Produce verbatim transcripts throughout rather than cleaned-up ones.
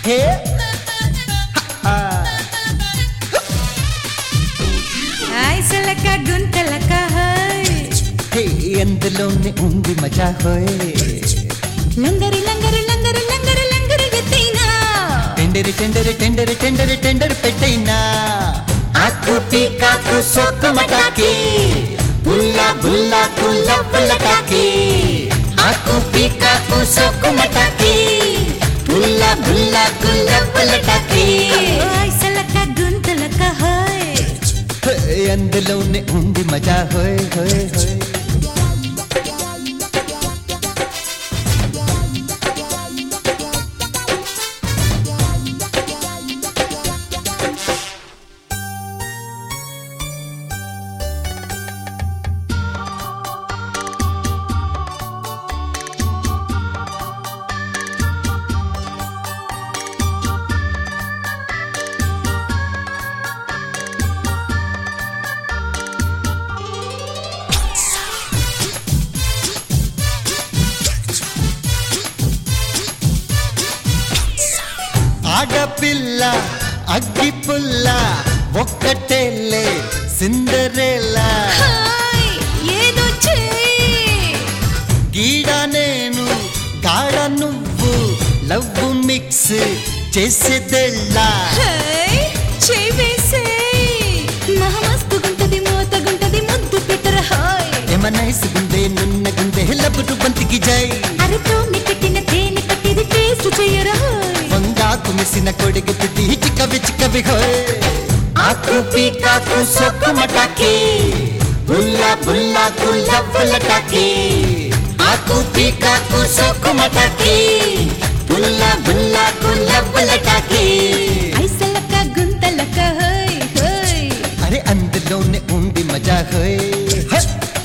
Okay ఐసలక గుంతలక హే ఎందులోనే ఉంది మజా హోయ్ లంగరి లంగరి లంగరి లంగరి లంగరి ఎత్తైనా టెండరి టెండరి టెండరి టెండరి టెండర్ పెట్టైనా ఆకు పీకాకు సోకు మటాకి బుల్లా బుల్లా కుల్ల పుల్లటాకి ఆకు పీకాకు సోకు మటాకి బుల్లా బుల్లా కుల్ల పుల్లటాకి ఐసలక గుంతలక అందులోనే ఉంది మజా హోయ్ హోయ్ హోయ్ ఆడపిల్ల అగ్గి పుల్ల ఒక్కటేలే సిందరేలా ఏదో గీడ నేను గాడ నువ్వు లవ్ మిక్స్ చేసేదెల్లా చేసే మహమస్తుగుంటది మోతగుంటది ముద్దు పెట్టర హాయ్ ఏమనైసుగుందే నున్నగుందే లబ్బుటు బంతికి జై అరతో పెట్టిన తేనె పట్టిది టేస్ట్ చేయరా వంగాకు మిసిన కొడిగి తిది చిక్కవి చిక్కవి హోయ్ ఆకు పీకాకు సొక్కు మటాకి బుల్లా బుల్లా కుల్ల పుల్లటాకి ఆకు పీకాకు సొక్కు మటాకి బుల్లా బుల్లా కుల్ల పుల్లటాకి ఐసలక గుంతలక హోయ్ హోయ్ అరే అందులోనే ఉంది మజా హోయ్ హ!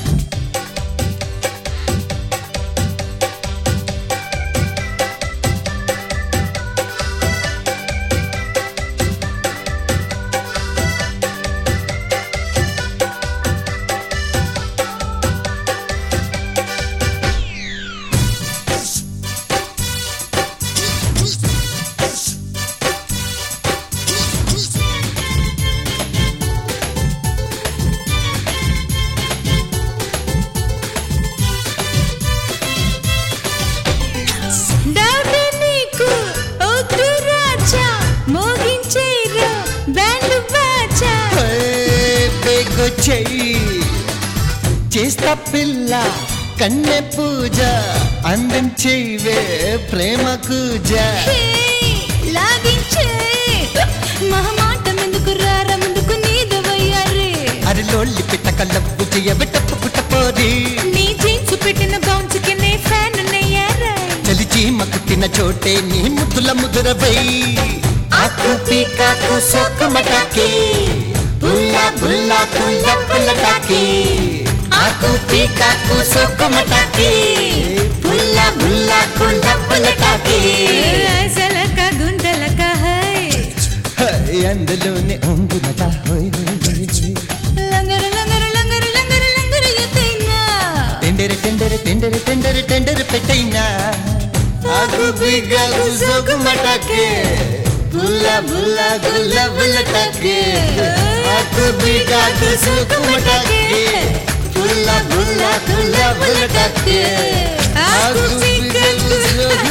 డౌటే నీకు ఓటు రాజా మోగించేరా బ్యాండ్ బాజా హోయ్ బేగో చెయ్యి చేస్తా పిల్ల కన్నె పూజ అందం చెయ్యవే ప్రేమ కూజ హే లాగించే మహమాటం ఎందుకు రారా ముందుకు నీదవయ్యారే అరిలోళ్ళి పిట్టక లవ్వు చెయ్యవే టప్పు పుట్టపోరి నీ జీన్స్ పెట్టిన బౌన్స్ కి నే ఫ్యాన్ నయ్యారా చలిచి మకుట్టిన చోటే నీ ముద్దుల ముదురవై ఆకు పీకాకు సోకు మటాకి బుల్లా బుల్లా కుల్ల పుల్లటాకి ఆకు పీకాకు సోకు మటాకి బుల్లా బుల్లా కుల్ల పుల్లటాకి ఐసలక గుంతలక హై హై, అందులోనే ఉంది మజా హోయ్ హోయ్ హోయ్ హోయ్. లంగరు లంగరు లంగరు లంగరు లంగరు ఎత్తైనా టెండరి టెండరి టెండరి టెండరి టెండరి పెట్టైనా ఆకు పీకాకు సోకు మటాకి బుల్లా బుల్లా కుల్ల పుల్లటాకి ఆకు పీకాకు సోకు మటాకి బుల్లా బుల్లా కుల్ల పుల్లటాకి ఆకు పీకాకు సోకు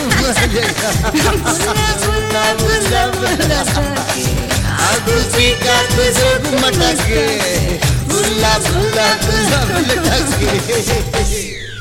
మటాకి ఆకు పీకాకు సోకు మటాకి బుల్లా బుల్లా కుల్ల పుల్లటాకి